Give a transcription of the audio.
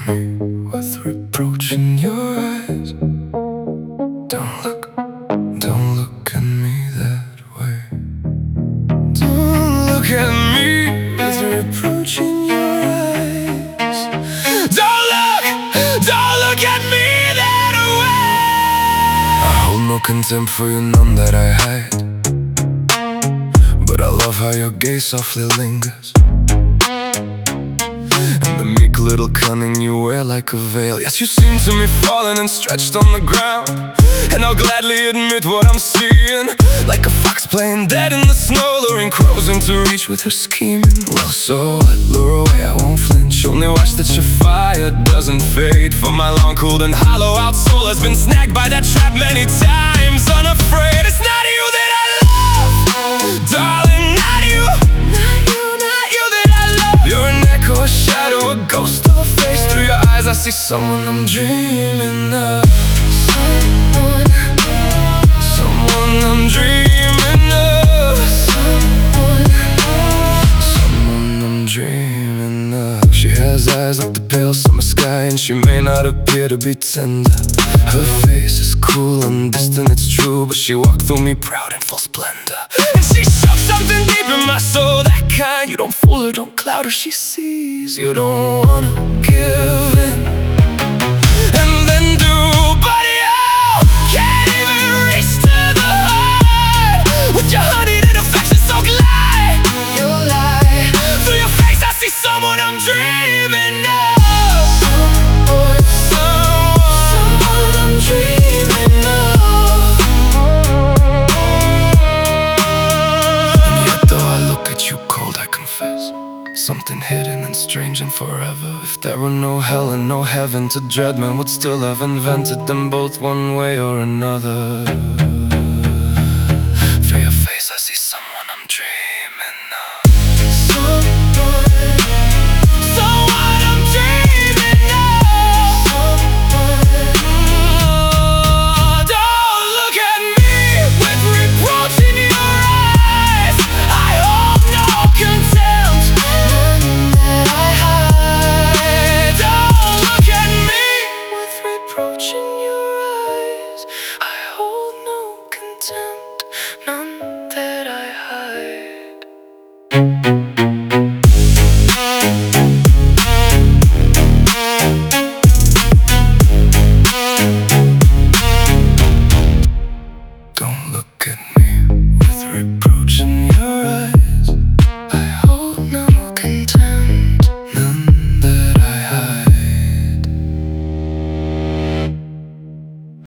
me with reproach in your eyes. Don't look at me that way. Don't look at me with reproach in your eyes. Don't look at me that way. I hold no contempt for you, none that I hide, but I love how your gaze softly lingers, and the meek little cunning you wear like a veil. Yes, you seem to me fallen and stretched on the ground, and I'll gladly admit what I'm seeing. Like a fox playing dead in the snow, luring crows into reach with her scheming. Well, so I lure away, I won't flinch. Only watch that your fire doesn't fade, for my long cooled and hollow out soul has been snagged by that trap many times. Unafraid, it's not you that I love, darling, not you. Not you that I love. You're an echo, a shadow, a ghost of a face. Through your eyes I see someone I'm dreaming of. Someone I'm dreaming of. Someone I'm dreaming of. She has eyes like the pale summer sky, and she may not appear to be tender. Her face is cool and distant, it's true, but she walked through me proud in full splendor. And she shook something deep in my soul, that kind you don't fool her, don't cloud her, she sees. You don't wanna give in, and then do, but you can't even reach to the heart. With your honeyed affection so glide, you lie. Through your face I see someone I'm dreaming of. Someone I'm dreaming of. And yet though I look at you cold, I confess something hidden and strange and forever. If there were no hell and no heaven to dread, man would still have invented them both one way or another.